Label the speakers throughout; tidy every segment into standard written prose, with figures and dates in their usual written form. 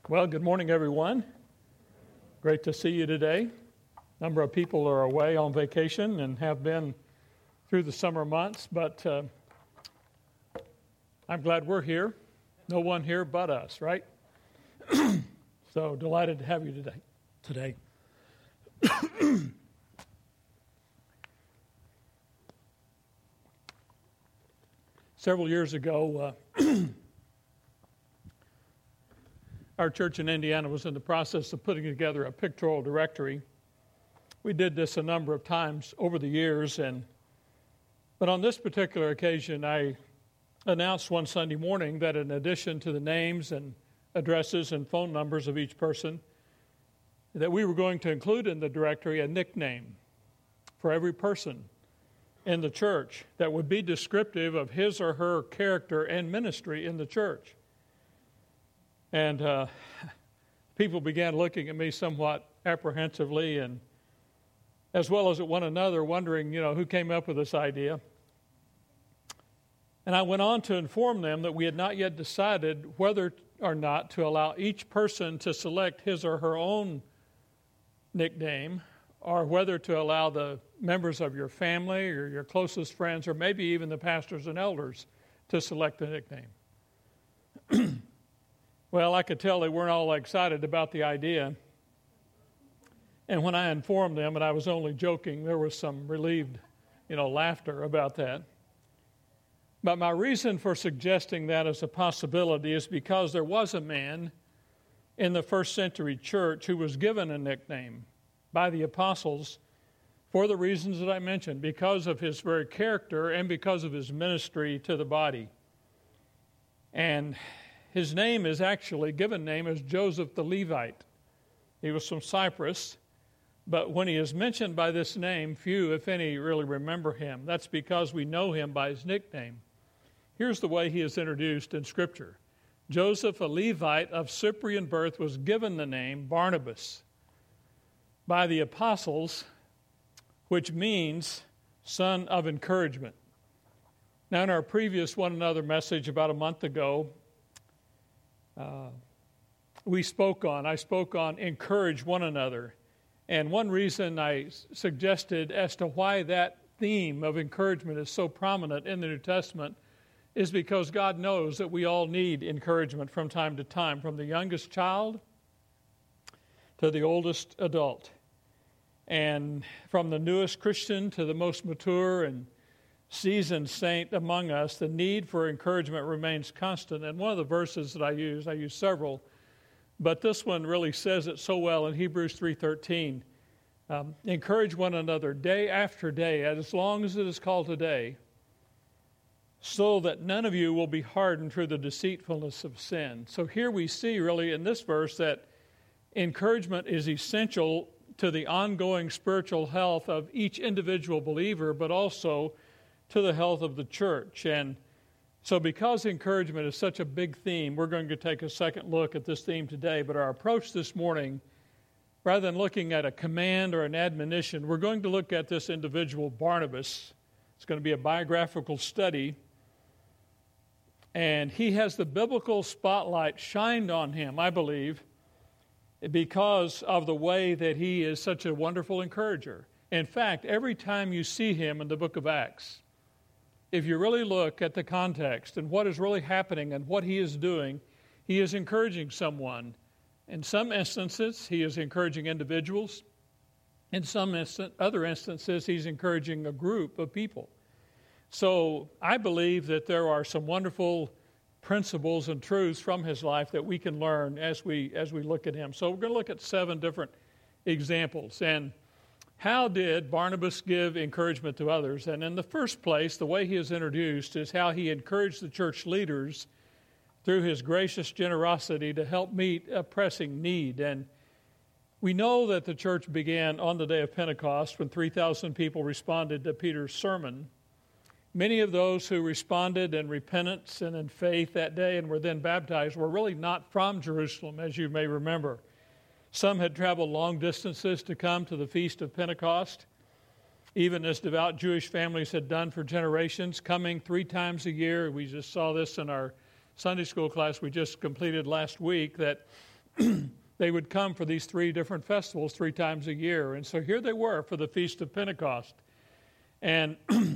Speaker 1: Well, good morning, everyone. Great to see you today. A number of people are away on vacation and have been through the summer months, but I'm glad we're here. No one here but us, right? So delighted to have you today. Several years ago, our church in Indiana was in the process of putting together a pictorial directory. We did this a number of times over the years, but on this particular occasion, I announced one Sunday morning that in addition to the names and addresses and phone numbers of each person, that we were going to include in the directory a nickname for every person in the church that would be descriptive of his or her character and ministry in the church. And people began looking at me somewhat apprehensively, and as well as at one another, wondering, who came up with this idea. And I went on to inform them that we had not yet decided whether or not to allow each person to select his or her own nickname, or whether to allow the members of your family or your closest friends, or maybe even the pastors and elders, to select the nickname. Well, I could tell they weren't all excited about the idea. And when I informed them, and I was only joking, there was some relieved, laughter about that. But my reason for suggesting that as a possibility is because there was a man in the first century church who was given a nickname by the apostles for the reasons that I mentioned, because of his very character and because of his ministry to the body. And his name is actually, given name is Joseph the Levite. He was from Cyprus, but when he is mentioned by this name, few, if any, really remember him. That's because we know him by his nickname. Here's the way he is introduced in Scripture. Joseph, a Levite of Cyprian birth, was given the name Barnabas by the apostles, which means son of encouragement. Now, in our previous one another message about a month ago, I spoke on encourage one another. And one reason I suggested as to why that theme of encouragement is so prominent in the New Testament is because God knows that we all need encouragement from time to time, from the youngest child to the oldest adult, and from the newest Christian to the most mature and seasoned saint among us. The need for encouragement remains constant. And one of the verses that I use several, but this one really says it so well in Hebrews 3:13. Encourage one another day after day, as long as it is called today, so that none of you will be hardened through the deceitfulness of sin. So here we see really in this verse that encouragement is essential to the ongoing spiritual health of each individual believer, but also to the health of the church. And so because encouragement is such a big theme, we're going to take a second look at this theme today. But our approach this morning, rather than looking at a command or an admonition, we're going to look at this individual, Barnabas. It's going to be a biographical study. And he has the biblical spotlight shined on him, I believe, because of the way that he is such a wonderful encourager. In fact, every time you see him in the book of Acts, if you really look at the context and what is really happening and what he is doing, he is encouraging someone. In some instances, he is encouraging individuals. In some other instances, he's encouraging a group of people. So I believe that there are some wonderful principles and truths from his life that we can learn as we look at him. So we're going to look at 7 different examples. And how did Barnabas give encouragement to others? And in the first place, the way he is introduced is how he encouraged the church leaders through his gracious generosity to help meet a pressing need. And we know that the church began on the day of Pentecost when 3,000 people responded to Peter's sermon. Many of those who responded in repentance and in faith that day and were then baptized were really not from Jerusalem, as you may remember. Some had traveled long distances to come to the Feast of Pentecost, even as devout Jewish families had done for generations, coming 3 times a year. We just saw this in our Sunday school class we just completed last week, that they would come for these 3 different festivals 3 times a year. And so here they were for the Feast of Pentecost. And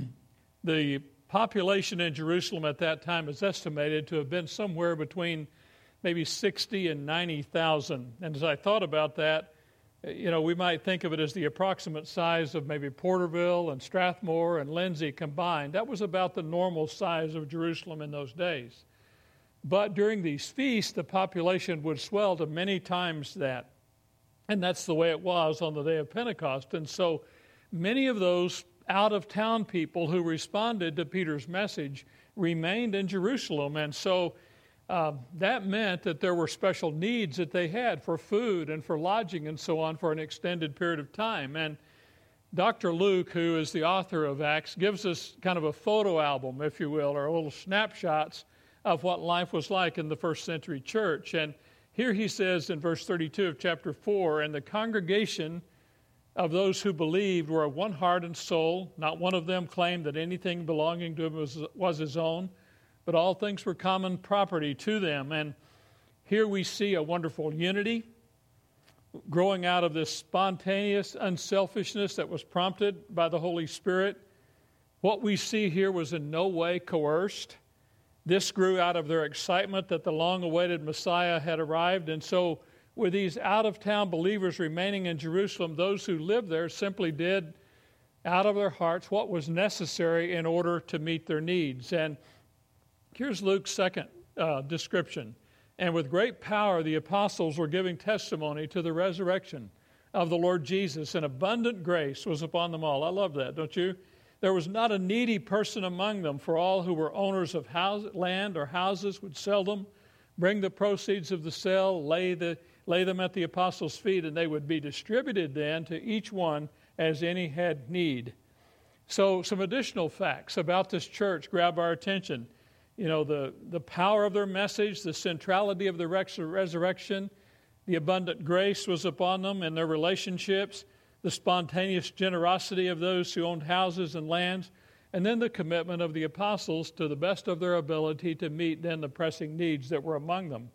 Speaker 1: the population in Jerusalem at that time is estimated to have been somewhere between maybe 60 and 90,000. And as I thought about that, we might think of it as the approximate size of maybe Porterville and Strathmore and Lindsay combined. That was about the normal size of Jerusalem in those days. But during these feasts, the population would swell to many times that. And that's the way it was on the day of Pentecost. And so many of those out-of-town people who responded to Peter's message remained in Jerusalem. And so that meant that there were special needs that they had for food and for lodging and so on for an extended period of time. And Dr. Luke, who is the author of Acts, gives us kind of a photo album, if you will, or little snapshots of what life was like in the first century church. And here he says in verse 32 of chapter 4, "And the congregation of those who believed were of one heart and soul. Not one of them claimed that anything belonging to him was his own, but all things were common property to them." And here we see a wonderful unity growing out of this spontaneous unselfishness that was prompted by the Holy Spirit. What we see here was in no way coerced. This grew out of their excitement that the long-awaited Messiah had arrived. And so with these out-of-town believers remaining in Jerusalem, those who lived there simply did out of their hearts what was necessary in order to meet their needs. And here's Luke's second description. "And with great power the apostles were giving testimony to the resurrection of the Lord Jesus, and abundant grace was upon them all." I love that, don't you? "There was not a needy person among them, for all who were owners of land or houses would sell them, bring the proceeds of the sale, lay them at the apostles' feet, and they would be distributed then to each one as any had need." So some additional facts about this church grab our attention. The power of their message, the centrality of the resurrection, the abundant grace was upon them in their relationships, the spontaneous generosity of those who owned houses and lands, and then the commitment of the apostles to the best of their ability to meet then the pressing needs that were among them.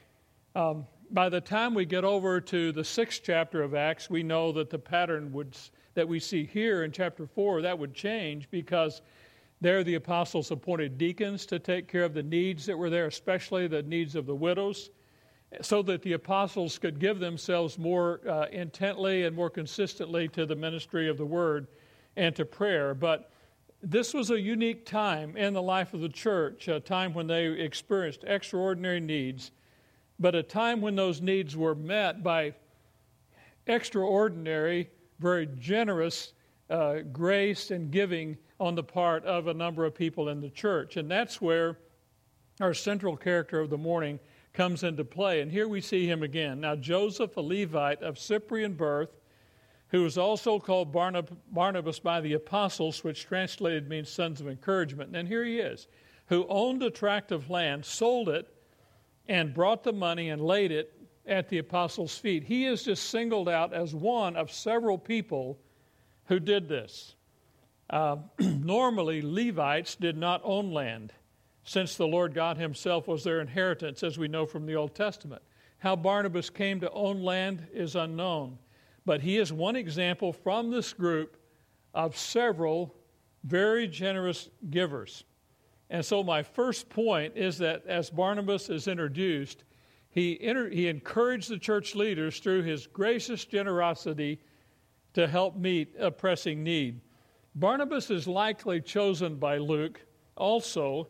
Speaker 1: By the time we get over to the 6th chapter of Acts, we know that the pattern that we see here in chapter 4, that would change, because there the apostles appointed deacons to take care of the needs that were there, especially the needs of the widows, so that the apostles could give themselves more intently and more consistently to the ministry of the word and to prayer. But this was a unique time in the life of the church, a time when they experienced extraordinary needs, but a time when those needs were met by extraordinary, very generous grace and giving on the part of a number of people in the church. And that's where our central character of the morning comes into play. And here we see him again. "Now Joseph, a Levite of Cyprian birth, who was also called Barnabas by the apostles," which translated means sons of encouragement. And here he is, "who owned a tract of land, sold it, and brought the money and laid it at the apostles' feet." He is just singled out as one of several people who did this. Normally, Levites did not own land, since the Lord God himself was their inheritance, as we know from the Old Testament. How Barnabas came to own land is unknown, but he is one example from this group of several very generous givers. And so my first point is that as Barnabas is introduced, he encouraged the church leaders through his gracious generosity to help meet a pressing need. Barnabas is likely chosen by Luke also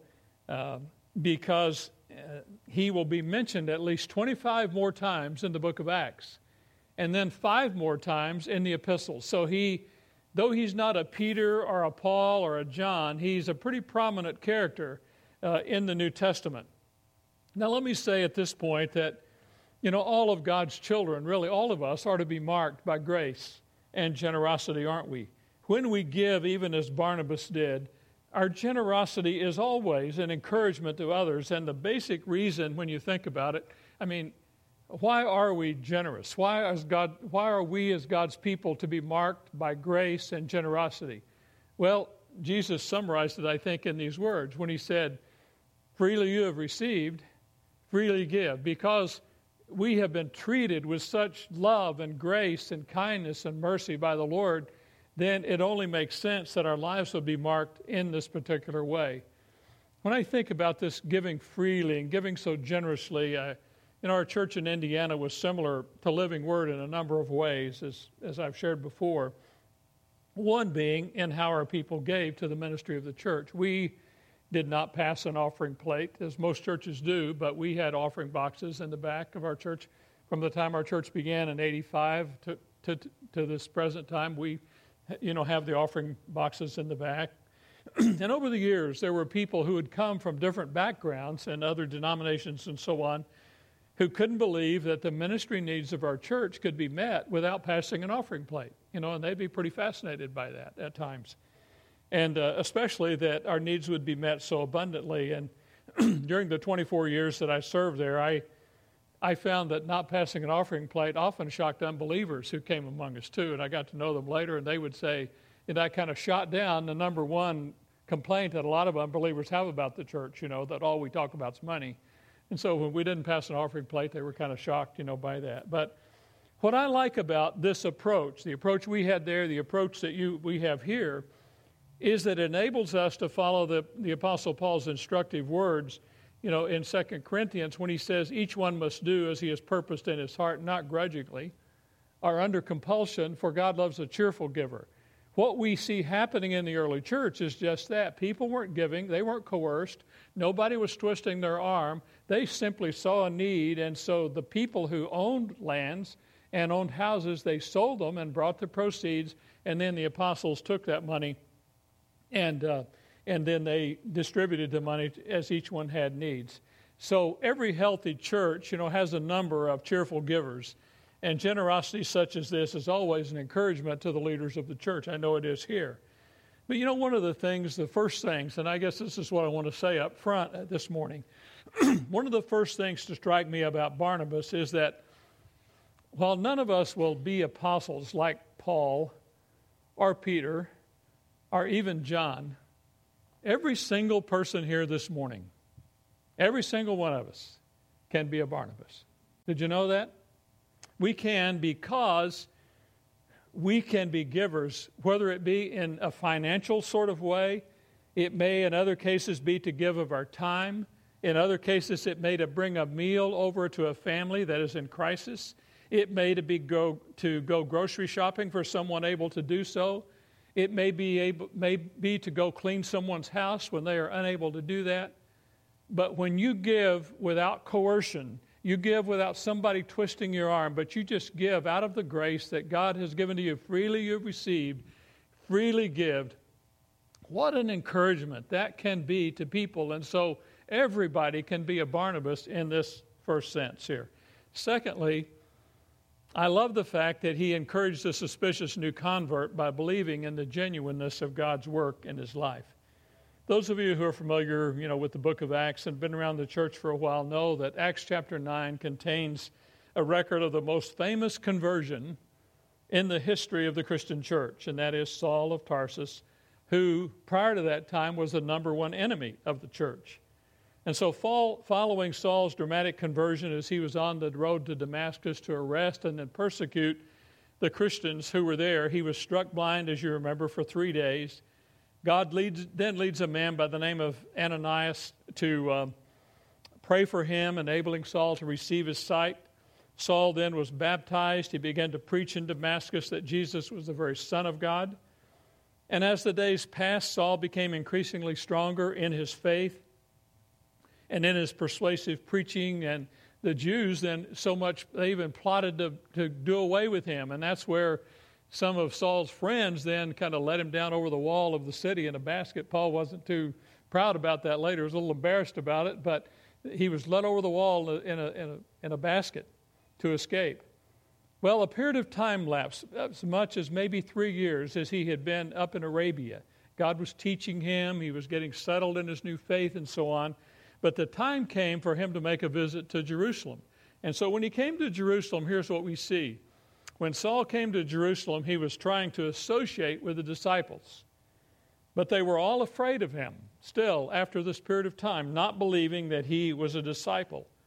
Speaker 1: because he will be mentioned at least 25 more times in the book of Acts, and then 5 more times in the epistles. So though he's not a Peter or a Paul or a John, he's a pretty prominent character in the New Testament. Now let me say at this point that, all of God's children, really all of us, are to be marked by grace and generosity, aren't we? When we give, even as Barnabas did, our generosity is always an encouragement to others. And the basic reason, when you think about it, why are we generous? Why are we as God's people to be marked by grace and generosity? Well, Jesus summarized it, I think, in these words when he said, "Freely you have received, freely give." Because we have been treated with such love and grace and kindness and mercy by the Lord, then it only makes sense that our lives would be marked in this particular way. When I think about this giving freely and giving so generously, our church in Indiana was similar to Living Word in a number of ways, as I've shared before. One being in how our people gave to the ministry of the church. We did not pass an offering plate, as most churches do, but we had offering boxes in the back of our church. From the time our church began in 85 to this present time, we have the offering boxes in the back. And over the years, there were people who had come from different backgrounds and other denominations and so on, who couldn't believe that the ministry needs of our church could be met without passing an offering plate. And they'd be pretty fascinated by that at times. And especially that our needs would be met so abundantly. And during the 24 years that I served there, I found that not passing an offering plate often shocked unbelievers who came among us too. And I got to know them later, and they would say, and I kind of shot down the number one complaint that a lot of unbelievers have about the church, that all we talk about is money. And so when we didn't pass an offering plate, they were kind of shocked, by that. But what I like about this approach, the approach we had there, the approach that we have here, is that it enables us to follow the Apostle Paul's instructive words, in 2 Corinthians when he says, each one must do as he has purposed in his heart, not grudgingly or under compulsion, for God loves a cheerful giver. What we see happening in the early church is just that. People weren't giving. They weren't coerced. Nobody was twisting their arm. They simply saw a need, and so the people who owned lands and owned houses, they sold them and brought the proceeds, and then the apostles took that money and then they distributed the money as each one had needs. So every healthy church, has a number of cheerful givers. And generosity such as this is always an encouragement to the leaders of the church. I know it is here. But one of the first things, and I guess this is what I want to say up front this morning, one of the first things to strike me about Barnabas is that while none of us will be apostles like Paul or Peter or even John, every single person here this morning, every single one of us can be a Barnabas. Did you know that? We can, because we can be givers, whether it be in a financial sort of way. It may, in other cases, be to give of our time. In other cases, it may to bring a meal over to a family that is in crisis. It may go grocery shopping for someone able to do so. It may be to go clean someone's house when they are unable to do that. But when you give without coercion, you give without somebody twisting your arm, but you just give out of the grace that God has given to you. Freely you've received, freely give. What an encouragement that can be to people. And so everybody can be a Barnabas in this first sense here. Secondly, I love the fact that he encouraged a suspicious new convert by believing in the genuineness of God's work in his life. Those of you who are familiar, with the book of Acts and been around the church for a while know that Acts chapter 9 contains a record of the most famous conversion in the history of the Christian church, and that is Saul of Tarsus, who prior to that time was the number one enemy of the church. And so following Saul's dramatic conversion as he was on the road to Damascus to arrest and then persecute the Christians who were there, he was struck blind, as you remember, for 3 days. God then leads a man by the name of Ananias to pray for him, enabling Saul to receive his sight. Saul then was baptized. He began to preach in Damascus that Jesus was the very Son of God. And as the days passed, Saul became increasingly stronger in his faith and in his persuasive preaching. And the Jews then so much, they even plotted to do away with him. And that's where some of Saul's friends then kind of let him down over the wall of the city in a basket. Paul wasn't too proud about that later. He was a little embarrassed about it, but he was let over the wall in a basket to escape. Well, a period of time lapsed, as much as maybe 3 years, as he had been up in Arabia. God was teaching him. He was getting settled in his new faith and so on. But the time came for him to make a visit to Jerusalem. And so when he came to Jerusalem, here's what we see. When Saul came to Jerusalem, he was trying to associate with the disciples. But they were all afraid of him, still, after this period of time, not believing that he was a disciple.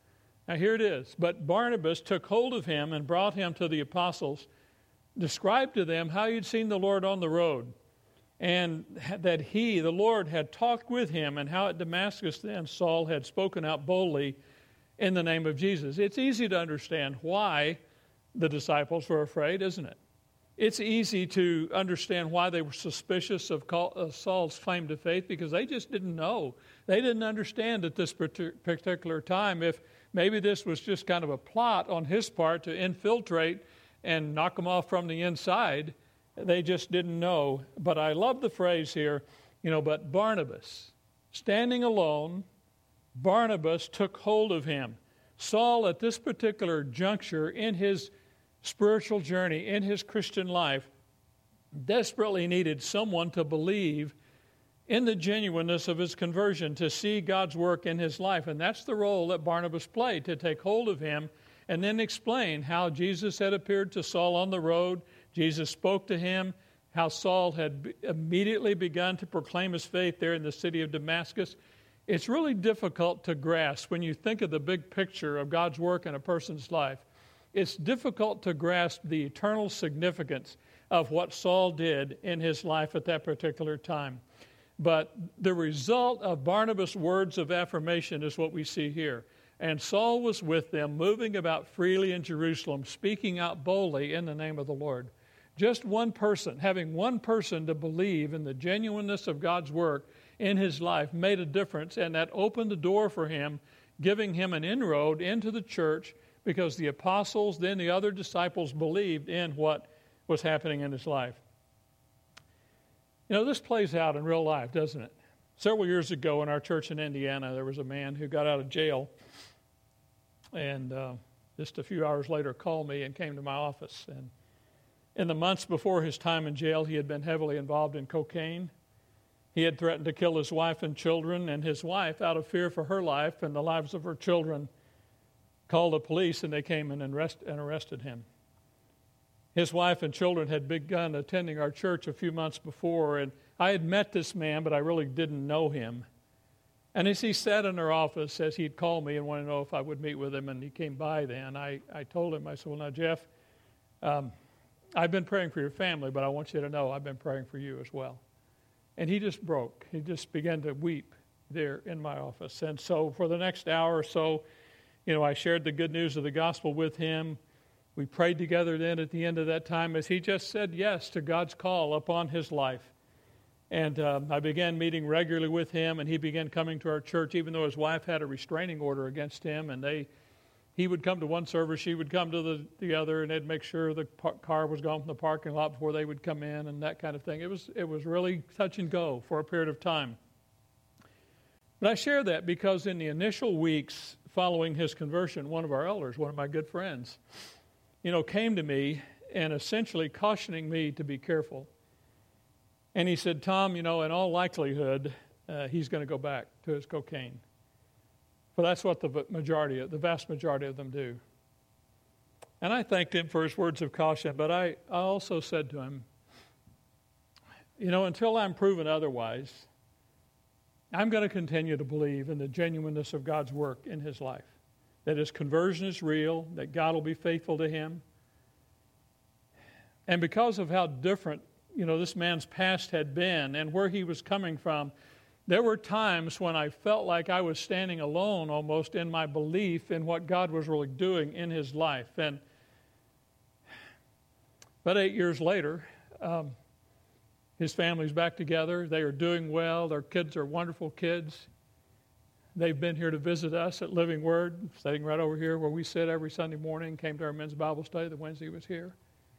Speaker 1: Now here it is. But Barnabas took hold of him and brought him to the apostles, described to them how he'd seen the Lord on the road, and that he, the Lord, had talked with him, and how at Damascus then Saul had spoken out boldly in the name of Jesus. It's easy to understand why the disciples were afraid, isn't it? It's easy to understand why they were suspicious of Saul's claim to faith, because they just didn't know. They didn't understand at this particular time if maybe this was just kind of a plot on his part to infiltrate and knock them off from the inside. They just didn't know. But I love the phrase here, but Barnabas, standing alone, Barnabas took hold of him. Saul, at this particular juncture in his spiritual journey, in his Christian life, desperately needed someone to believe in the genuineness of his conversion, to see God's work in his life. And that's the role that Barnabas played, to take hold of him and then explain how Jesus had appeared to Saul on the road. Jesus spoke to him, how Saul had immediately begun to proclaim his faith there in the city of Damascus. It's really difficult to grasp when you think of the big picture of God's work in a person's life. It's difficult to grasp the eternal significance of what Saul did in his life at that particular time. But the result of Barnabas' words of affirmation is what we see here. And Saul was with them, moving about freely in Jerusalem, speaking out boldly in the name of the Lord. Just one person, having one person to believe in the genuineness of God's work in his life made a difference, and that opened the door for him, giving him an inroad into the church, because the apostles, then the other disciples, believed in what was happening in his life. This plays out in real life, doesn't it? Several years ago in our church in Indiana, there was a man who got out of jail and just a few hours later called me and came to my office. And in the months before his time in jail, he had been heavily involved in cocaine. He had threatened to kill his wife and children, and his wife, out of fear for her life and the lives of her children, called the police, and they came in and arrested him. His wife and children had begun attending our church a few months before, and I had met this man, but I really didn't know him. And as he sat in our office, as he'd called me and wanted to know if I would meet with him, and he came by then, I told him, I said, well, now, Jeff, I've been praying for your family, but I want you to know I've been praying for you as well. And he just broke. He just began to weep there in my office. And so for the next hour or so, I shared the good news of the gospel with him. We prayed together then at the end of that time as he just said yes to God's call upon his life. And I began meeting regularly with him, and he began coming to our church, even though his wife had a restraining order against him. And he would come to one service, she would come to the other, and they'd make sure the car was gone from the parking lot before they would come in and that kind of thing. It was really touch and go for a period of time. But I share that because in the initial weeks following his conversion, one of our elders, one of my good friends, came to me and essentially cautioning me to be careful. And he said, Tom, in all likelihood, he's going to go back to his cocaine. But that's what the vast majority of them do. And I thanked him for his words of caution, but I also said to him, until I'm proven otherwise, I'm going to continue to believe in the genuineness of God's work in his life, that his conversion is real, that God will be faithful to him. And because of how different, this man's past had been and where he was coming from, there were times when I felt like I was standing alone almost in my belief in what God was really doing in his life. And about 8 years later, his family's back together. They are doing well. Their kids are wonderful kids. They've been here to visit us at Living Word, sitting right over here where we sit every Sunday morning, came to our men's Bible study the Wednesday he was here.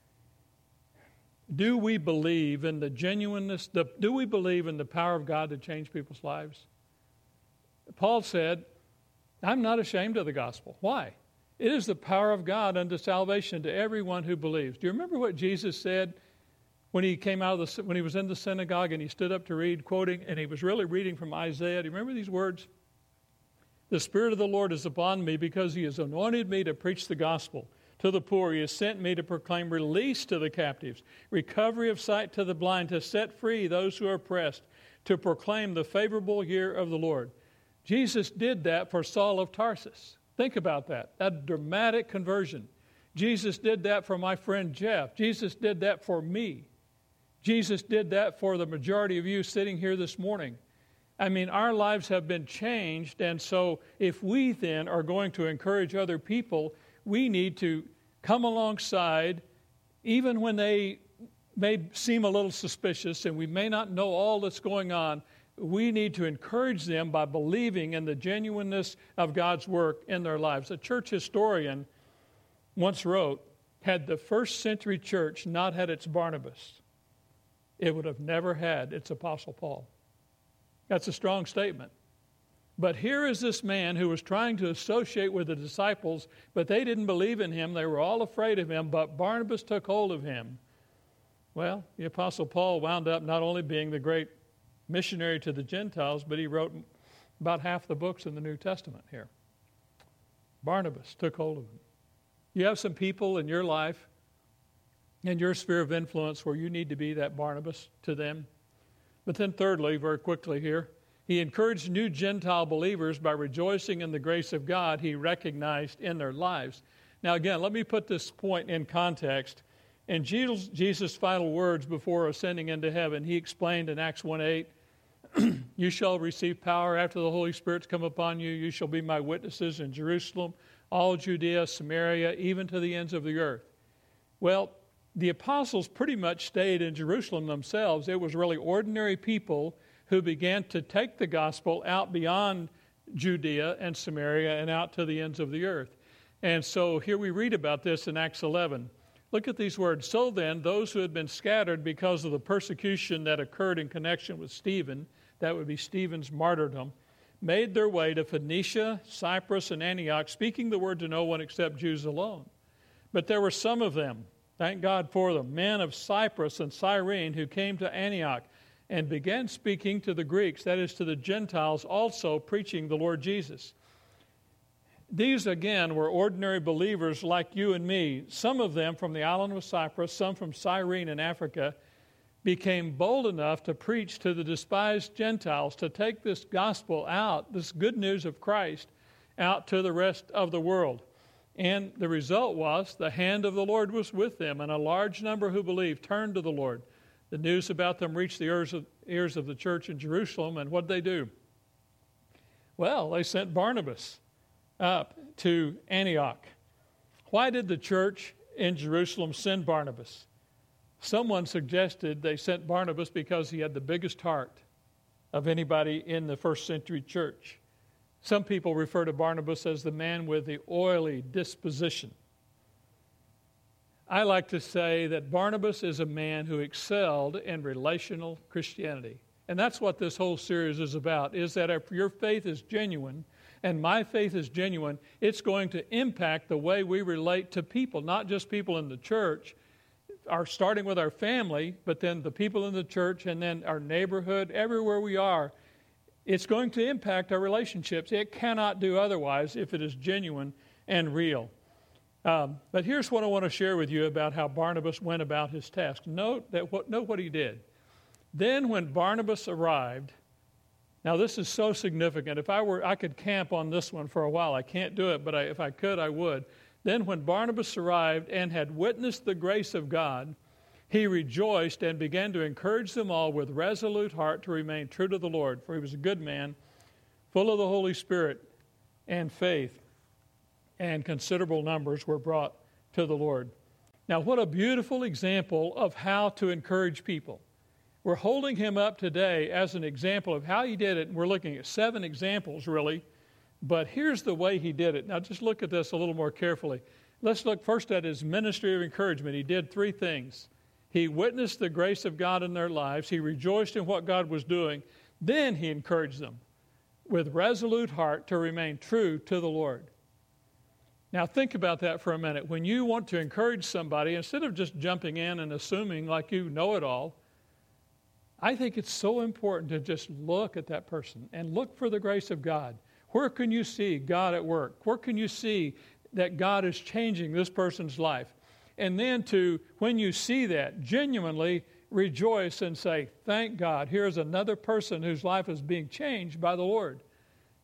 Speaker 1: Do we believe in the genuineness, do we believe in the power of God to change people's lives? Paul said, I'm not ashamed of the gospel. Why? It is the power of God unto salvation to everyone who believes. Do you remember what Jesus said when he came out of when he was in the synagogue and he stood up to read, quoting, and he was really reading from Isaiah? Do you remember these words? The Spirit of the Lord is upon me because he has anointed me to preach the gospel to the poor. He has sent me to proclaim release to the captives, recovery of sight to the blind, to set free those who are oppressed, to proclaim the favorable year of the Lord. Jesus did that for Saul of Tarsus. Think about that. That dramatic conversion. Jesus did that for my friend Jeff. Jesus did that for me. Jesus did that for the majority of you sitting here this morning. I mean, our lives have been changed, and so if we then are going to encourage other people, we need to come alongside, even when they may seem a little suspicious and we may not know all that's going on. We need to encourage them by believing in the genuineness of God's work in their lives. A church historian once wrote, had the first century church not had its Barnabas, it would have never had its Apostle Paul. That's a strong statement. But here is this man who was trying to associate with the disciples, but they didn't believe in him. They were all afraid of him, but Barnabas took hold of him. Well, the Apostle Paul wound up not only being the great missionary to the Gentiles, but he wrote about half the books in the New Testament here. Barnabas took hold of him. You have some people in your life, in your sphere of influence, where you need to be that Barnabas to them. But then thirdly, very quickly here, he encouraged new Gentile believers by rejoicing in the grace of God he recognized in their lives. Now again, let me put this point in context. In Jesus' final words before ascending into heaven, he explained in Acts 1:8, you shall receive power after the Holy Spirit's come upon you. You shall be my witnesses in Jerusalem, all Judea, Samaria, even to the ends of the earth. Well, the apostles pretty much stayed in Jerusalem themselves. It was really ordinary people who began to take the gospel out beyond Judea and Samaria and out to the ends of the earth. And so here we read about this in Acts 11. Look at these words. So then, those who had been scattered because of the persecution that occurred in connection with Stephen, that would be Stephen's martyrdom, made their way to Phoenicia, Cyprus, and Antioch, speaking the word to no one except Jews alone. But there were some of them, thank God for them, men of Cyprus and Cyrene who came to Antioch and began speaking to the Greeks, that is to the Gentiles, also preaching the Lord Jesus. These, again, were ordinary believers like you and me. Some of them from the island of Cyprus, some from Cyrene in Africa, became bold enough to preach to the despised Gentiles, to take this gospel out, this good news of Christ, out to the rest of the world. And the result was the hand of the Lord was with them, and a large number who believed turned to the Lord. The news about them reached the ears of the church in Jerusalem, and what did they do? Well, they sent Barnabas up to Antioch. Why did the church in Jerusalem send Barnabas? Someone suggested they sent Barnabas because he had the biggest heart of anybody in the first century church. Some people refer to Barnabas as the man with the oily disposition. I like to say that Barnabas is a man who excelled in relational Christianity. And that's what this whole series is about, is that if your faith is genuine, and my faith is genuine, it's going to impact the way we relate to people, not just people in the church, starting with our family, but then the people in the church and then our neighborhood, everywhere we are. It's going to impact our relationships. It cannot do otherwise if it is genuine and real. But here's what I want to share with you about how Barnabas went about his task. Note what he did. Then when Barnabas arrived, now this is so significant. If I could camp on this one for a while. I can't do it, but if I could, I would. Then when Barnabas arrived and had witnessed the grace of God, he rejoiced and began to encourage them all with resolute heart to remain true to the Lord. For he was a good man, full of the Holy Spirit and faith, and considerable numbers were brought to the Lord. Now, what a beautiful example of how to encourage people. We're holding him up today as an example of how he did it, and we're looking at 7 examples, really. But here's the way he did it. Now, just look at this a little more carefully. Let's look first at his ministry of encouragement. He did 3 things. He witnessed the grace of God in their lives. He rejoiced in what God was doing. Then he encouraged them with resolute heart to remain true to the Lord. Now, think about that for a minute. When you want to encourage somebody, instead of just jumping in and assuming like you know it all, I think it's so important to just look at that person and look for the grace of God. Where can you see God at work? Where can you see that God is changing this person's life? And then when you see that, genuinely rejoice and say, thank God, here's another person whose life is being changed by the Lord.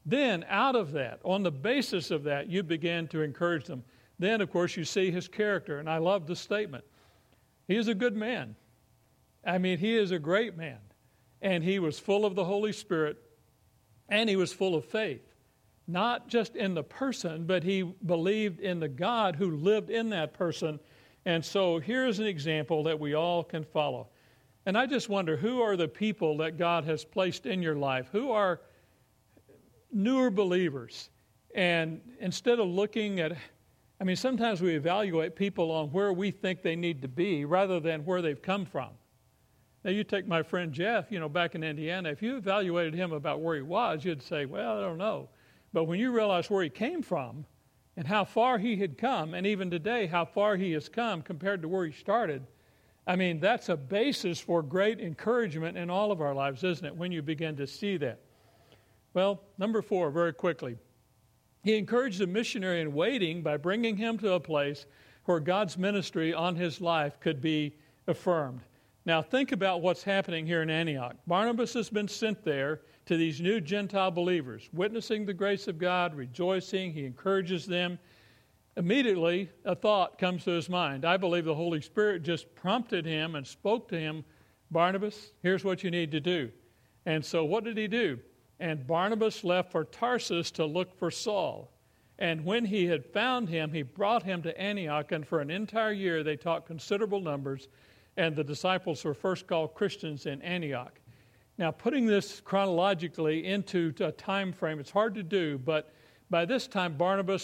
Speaker 1: Then out of that, on the basis of that, you begin to encourage them. Then, of course, you see his character. And I love this statement. He is a good man. I mean, he is a great man. And he was full of the Holy Spirit, and he was full of faith. Not just in the person, but he believed in the God who lived in that person. And so here's an example that we all can follow. And I just wonder, who are the people that God has placed in your life? Who are newer believers? And instead of looking at, I mean, sometimes we evaluate people on where we think they need to be rather than where they've come from. Now, you take my friend Jeff, back in Indiana. If you evaluated him about where he was, you'd say, well, I don't know. But when you realize where he came from and how far he had come, and even today how far he has come compared to where he started, I mean, that's a basis for great encouragement in all of our lives, isn't it, when you begin to see that? Well, number 4, very quickly. He encouraged the missionary in waiting by bringing him to a place where God's ministry on his life could be affirmed. Now, think about what's happening here in Antioch. Barnabas has been sent there to these new Gentile believers, witnessing the grace of God, rejoicing. He encourages them. Immediately, a thought comes to his mind. I believe the Holy Spirit just prompted him and spoke to him, Barnabas, here's what you need to do. And so what did he do? And Barnabas left for Tarsus to look for Saul. And when he had found him, he brought him to Antioch, and for an entire year they taught considerable numbers, and the disciples were first called Christians in Antioch. Now, putting this chronologically into a time frame, it's hard to do, but by this time,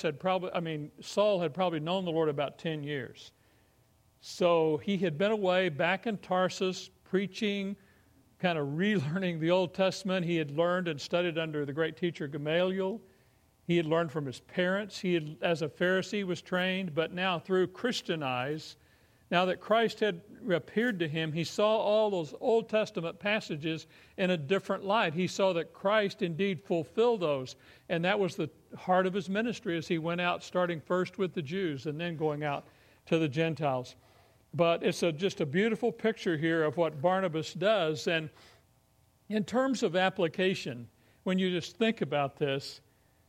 Speaker 1: Saul had probably known the Lord about 10 years. So he had been away back in Tarsus, preaching, kind of relearning the Old Testament. He had learned and studied under the great teacher Gamaliel. He had learned from his parents. He had, as a Pharisee, was trained, but now through Christian eyes, now that Christ had appeared to him, he saw all those Old Testament passages in a different light. He saw that Christ indeed fulfilled those, and that was the heart of his ministry as he went out, starting first with the Jews and then going out to the Gentiles. But it's just a beautiful picture here of what Barnabas does. And in terms of application, when you just think about this,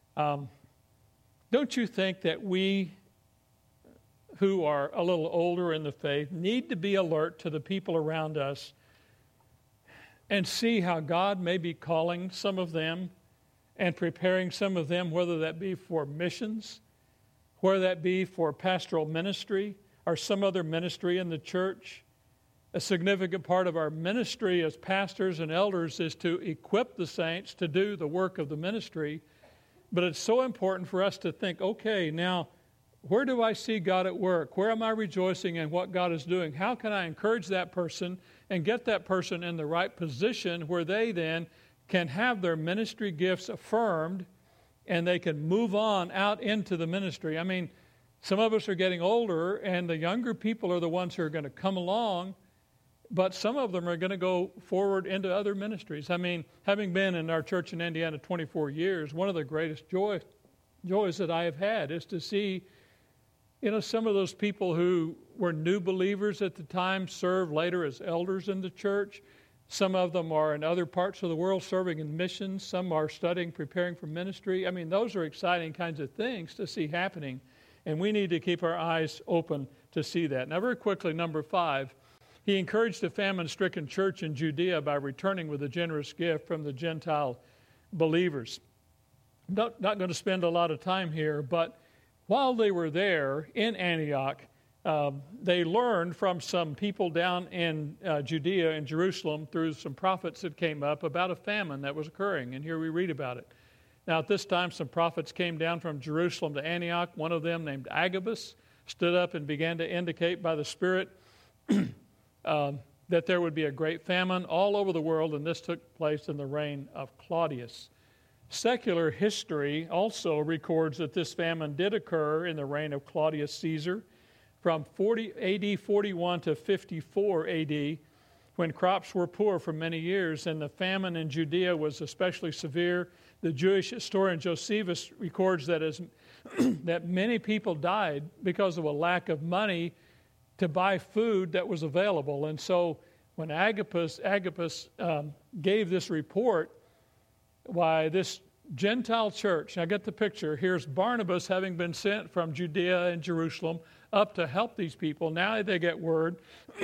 Speaker 1: don't you think that we who are a little older in the faith need to be alert to the people around us and see how God may be calling some of them and preparing some of them, whether that be for missions, whether that be for pastoral ministry or some other ministry in the church. A significant part of our ministry as pastors and elders is to equip the saints to do the work of the ministry. But it's so important for us to think, okay, now, where do I see God at work? Where am I rejoicing in what God is doing? How can I encourage that person and get that person in the right position where they then can have their ministry gifts affirmed and they can move on out into the ministry? I mean, some of us are getting older, and the younger people are the ones who are going to come along, but some of them are going to go forward into other ministries. I mean, having been in our church in Indiana 24 years, one of the greatest joys that I have had is to see some of those people who were new believers at the time served later as elders in the church. Some of them are in other parts of the world serving in missions. Some are studying, preparing for ministry. I mean, those are exciting kinds of things to see happening, and we need to keep our eyes open to see that. Now, very quickly, number 5, he encouraged the famine-stricken church in Judea by returning with a generous gift from the Gentile believers. Not going to spend a lot of time here, but while they were there in Antioch, they learned from some people down in Judea and Jerusalem through some prophets that came up about a famine that was occurring, and here we read about it. Now, at this time, some prophets came down from Jerusalem to Antioch. One of them, named Agabus, stood up and began to indicate by the Spirit that there would be a great famine all over the world, and this took place in the reign of Claudius. Secular history also records that this famine did occur in the reign of Claudius Caesar from AD 41 to 54 AD, when crops were poor for many years, and the famine in Judea was especially severe. The Jewish historian Josephus records that that many people died because of a lack of money to buy food that was available. And so when Agabus gave this report, why this Gentile church. Now get the picture. Here's Barnabas having been sent from Judea and Jerusalem up to help these people. Now they get word,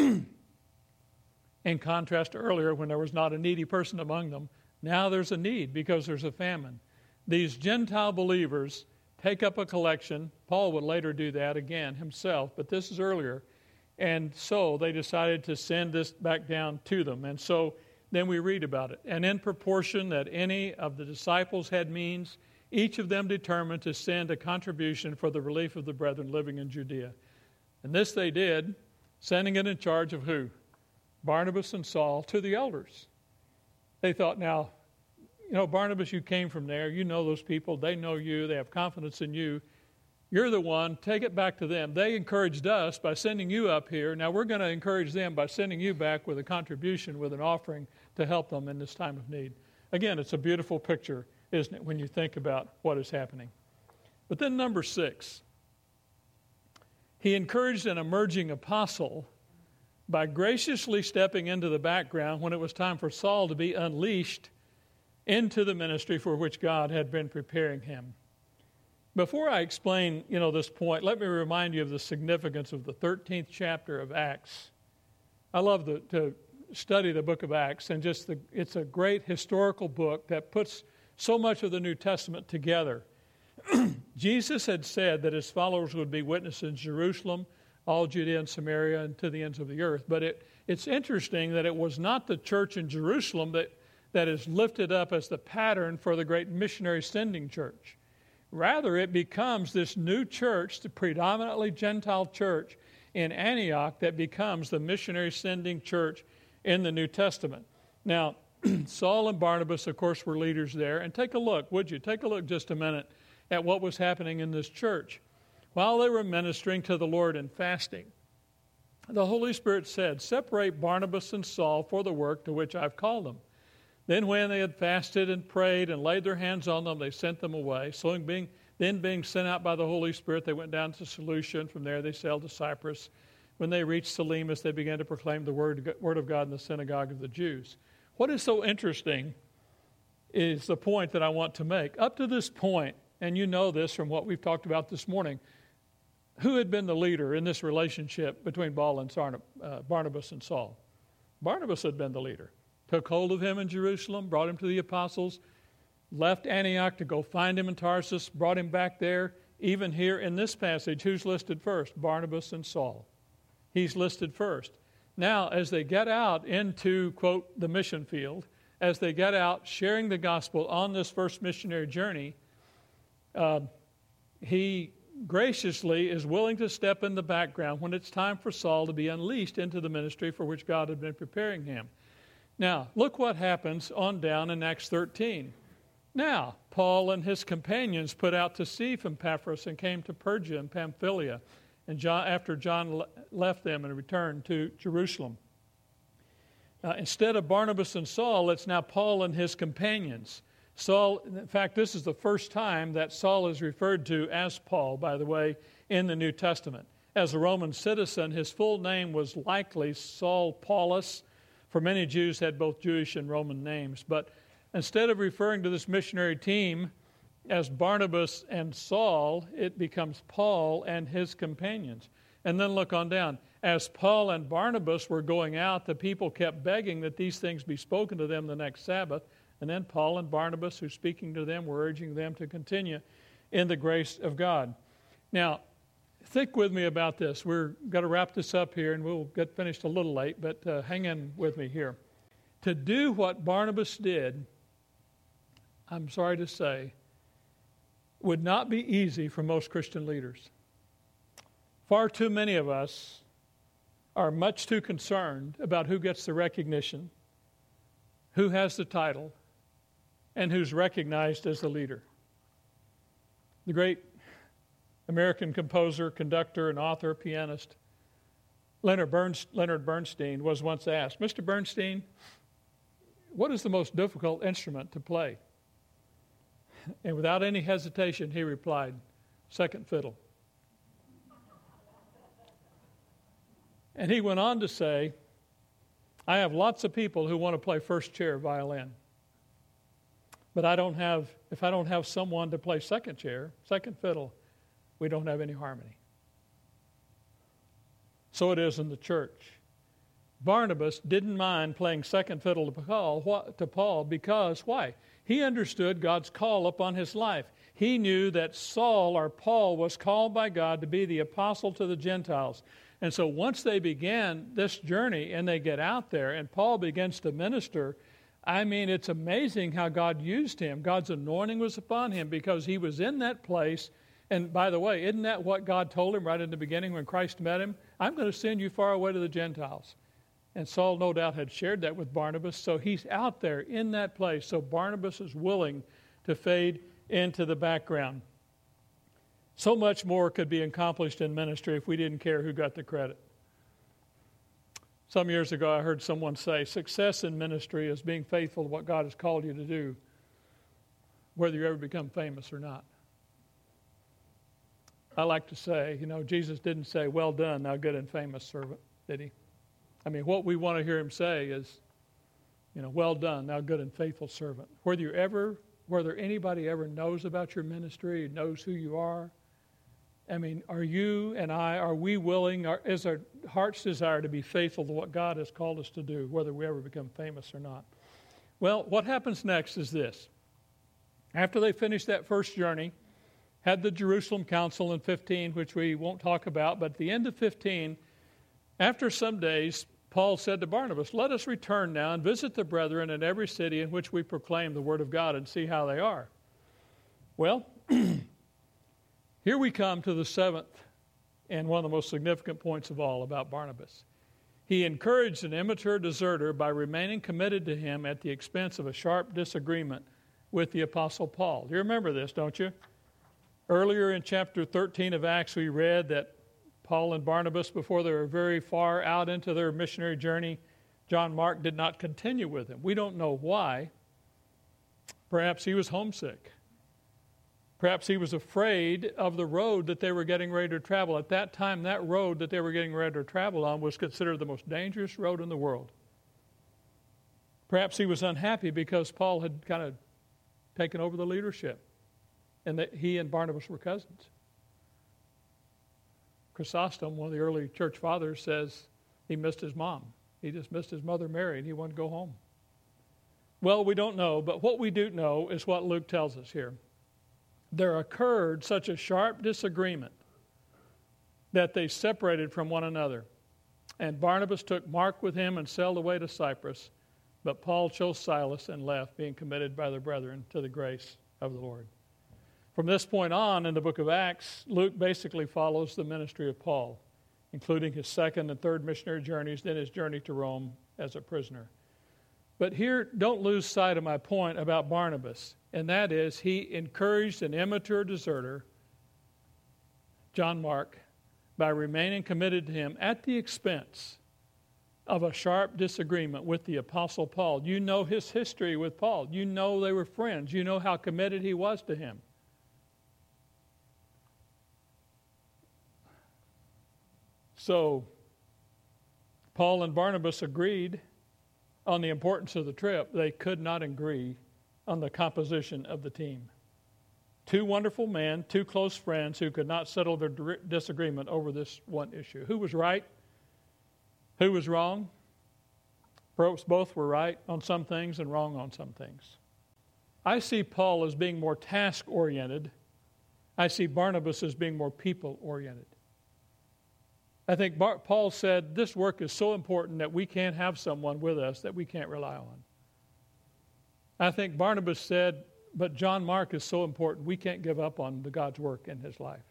Speaker 1: in contrast to earlier when there was not a needy person among them. Now there's a need because there's a famine. These Gentile believers take up a collection. Paul would later do that again himself, but this is earlier. And so they decided to send this back down to them. And so then we read about it. And in proportion that any of the disciples had means, each of them determined to send a contribution for the relief of the brethren living in Judea. And this they did, sending it in charge of who? Barnabas and Saul to the elders. They thought, now, Barnabas, you came from there. You know those people. They know you. They have confidence in you. You're the one. Take it back to them. They encouraged us by sending you up here. Now we're going to encourage them by sending you back with a contribution, with an offering to help them in this time of need. Again, it's a beautiful picture, isn't it, when you think about what is happening. But then number 6, he encouraged an emerging apostle by graciously stepping into the background when it was time for Saul to be unleashed into the ministry for which God had been preparing him. Before I explain, this point, let me remind you of the significance of the 13th chapter of Acts. I love to study the book of Acts, and it's a great historical book that puts so much of the New Testament together. Jesus had said that his followers would be witnesses in Jerusalem, all Judea and Samaria, and to the ends of the earth. But it's interesting that it was not the church in Jerusalem that is lifted up as the pattern for the great missionary sending church. Rather, it becomes this new church, the predominantly Gentile church in Antioch, that becomes the missionary sending church in the New Testament. Now, Saul and Barnabas, of course, were leaders there. And take a look, would you? Take a look just a minute at what was happening in this church. While they were ministering to the Lord and fasting, the Holy Spirit said, "Separate Barnabas and Saul for the work to which I've called them." Then when they had fasted and prayed and laid their hands on them, they sent them away. So being sent out by the Holy Spirit, they went down to Seleucia, and from there they sailed to Cyprus. When they reached Salamis, they began to proclaim the word of God in the synagogue of the Jews. What is so interesting is the point that I want to make. Up to this point, and you know this from what we've talked about this morning, who had been the leader in this relationship between Barnabas and Saul? Barnabas had been the leader. Took hold of him in Jerusalem, brought him to the apostles, left Antioch to go find him in Tarsus, brought him back there. Even here in this passage, who's listed first? Barnabas and Saul. He's listed first. Now, as they get out into, quote, the mission field, as they get out sharing the gospel on this first missionary journey, he graciously is willing to step in the background when it's time for Saul to be unleashed into the ministry for which God had been preparing him. Now, look what happens on down in Acts 13. Now, Paul and his companions put out to sea from Paphos and came to Perga and Pamphylia, and after John left them and returned to Jerusalem. Instead of Barnabas and Saul, it's now Paul and his companions. Saul, in fact, this is the first time that Saul is referred to as Paul, by the way, in the New Testament. As a Roman citizen, his full name was likely Saul Paulus, for many Jews had both Jewish and Roman names. But instead of referring to this missionary team as Barnabas and Saul, it becomes Paul and his companions. And then look on down. As Paul and Barnabas were going out, the people kept begging that these things be spoken to them the next Sabbath. And then Paul and Barnabas, who speaking to them, were urging them to continue in the grace of God. Now, think with me about this. We're going to wrap this up here, and we'll get finished a little late, but hang in with me here. To do what Barnabas did, I'm sorry to say, would not be easy for most Christian leaders. Far too many of us are much too concerned about who gets the recognition, who has the title, and who's recognized as the leader. The great American composer, conductor, and author, pianist, Leonard Bernstein was once asked, "Mr. Bernstein, what is the most difficult instrument to play?" And without any hesitation, he replied, "Second fiddle." And he went on to say, "I have lots of people who want to play first chair violin. But if I don't have someone to play second chair, second fiddle, we don't have any harmony. So it is in the church. Barnabas didn't mind playing second fiddle to Paul because, why? He understood God's call upon his life. He knew that Saul or Paul was called by God to be the apostle to the Gentiles. And so once they began this journey and they get out there and Paul begins to minister, I mean, it's amazing how God used him. God's anointing was upon him because he was in that place. And by the way, isn't that what God told him right in the beginning when Christ met him? I'm going to send you far away to the Gentiles. And Saul no doubt had shared that with Barnabas. So he's out there in that place. So Barnabas is willing to fade into the background. So much more could be accomplished in ministry if we didn't care who got the credit. Some years ago I heard someone say, success in ministry is being faithful to what God has called you to do, whether you ever become famous or not. I like to say, Jesus didn't say, well done, thou good and famous servant, did he? I mean, what we want to hear him say is, well done, thou good and faithful servant. Whether anybody ever knows about your ministry, knows who you are, I mean, are you and are we willing, is our heart's desire to be faithful to what God has called us to do, whether we ever become famous or not? Well, what happens next is this. After they finished that first journey, had the Jerusalem Council in 15, which we won't talk about, but at the end of 15, after some days, Paul said to Barnabas, let us return now and visit the brethren in every city in which we proclaim the word of God and see how they are. Well, here we come to the seventh and one of the most significant points of all about Barnabas. He encouraged an immature deserter by remaining committed to him at the expense of a sharp disagreement with the Apostle Paul. You remember this, don't you? Earlier in chapter 13 of Acts, we read that Paul and Barnabas, before they were very far out into their missionary journey, John Mark did not continue with them. We don't know why. Perhaps he was homesick. Perhaps he was afraid of the road that they were getting ready to travel. At that time, that road that they were getting ready to travel on was considered the most dangerous road in the world. Perhaps he was unhappy because Paul had kind of taken over the leadership and that he and Barnabas were cousins. Chrysostom, one of the early church fathers, says he missed his mom. He just missed his mother Mary, and he wanted to go home. Well, we don't know, but what we do know is what Luke tells us here. There occurred such a sharp disagreement that they separated from one another. And Barnabas took Mark with him and sailed away to Cyprus, but Paul chose Silas and left, being committed by the brethren to the grace of the Lord. From this point on in the book of Acts, Luke basically follows the ministry of Paul, including his second and third missionary journeys, then his journey to Rome as a prisoner. But here, don't lose sight of my point about Barnabas, and that is he encouraged an immature deserter, John Mark, by remaining committed to him at the expense of a sharp disagreement with the Apostle Paul. You know his history with Paul. You know they were friends. You know how committed he was to him. So, Paul and Barnabas agreed on the importance of the trip. They could not agree on the composition of the team. Two wonderful men, two close friends who could not settle their disagreement over this one issue. Who was right? Who was wrong? Perhaps both were right on some things and wrong on some things. I see Paul as being more task-oriented. I see Barnabas as being more people-oriented. I think Paul said, this work is so important that we can't have someone with us that we can't rely on. I think Barnabas said, but John Mark is so important, we can't give up on God's work in his life.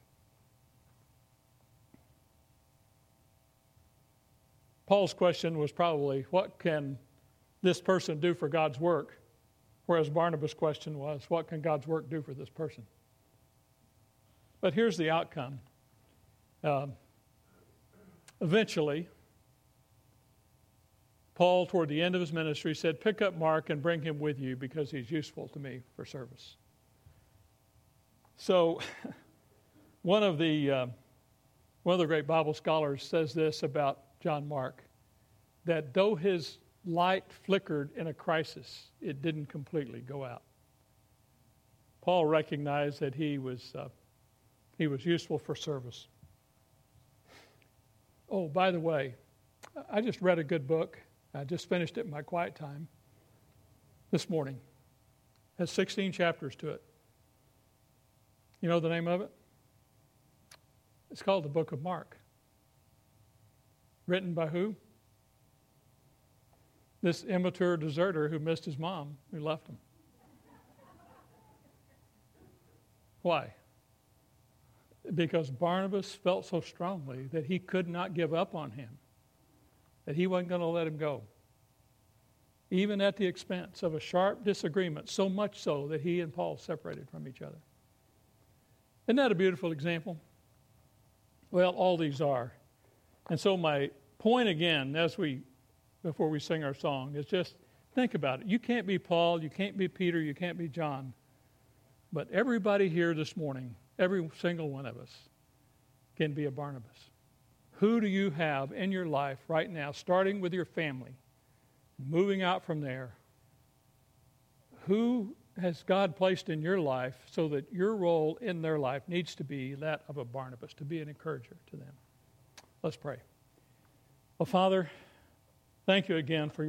Speaker 1: Paul's question was probably, what can this person do for God's work? Whereas Barnabas' question was, what can God's work do for this person? But here's the outcome. Eventually, Paul, toward the end of his ministry, said, pick up Mark and bring him with you because he's useful to me for service. So, one of the great Bible scholars says this about John Mark, that though his light flickered in a crisis, it didn't completely go out. Paul recognized that he was useful for service. Oh, by the way, I just read a good book. I just finished it in my quiet time this morning. It has 16 chapters to it. You know the name of it? It's called the Book of Mark. Written by who? This immature deserter who missed his mom, who left him. Why? Because Barnabas felt so strongly that he could not give up on him, that he wasn't going to let him go, even at the expense of a sharp disagreement, so much so that he and Paul separated from each other. Isn't that a beautiful example? Well, all these are. And so my point again, before we sing our song, is just think about it. You can't be Paul, you can't be Peter, you can't be John. But everybody here this morning, every single one of us, can be a Barnabas. Who do you have in your life right now, starting with your family, moving out from there? Who has God placed in your life so that your role in their life needs to be that of a Barnabas, to be an encourager to them? Let's pray. Well, Father, thank you again for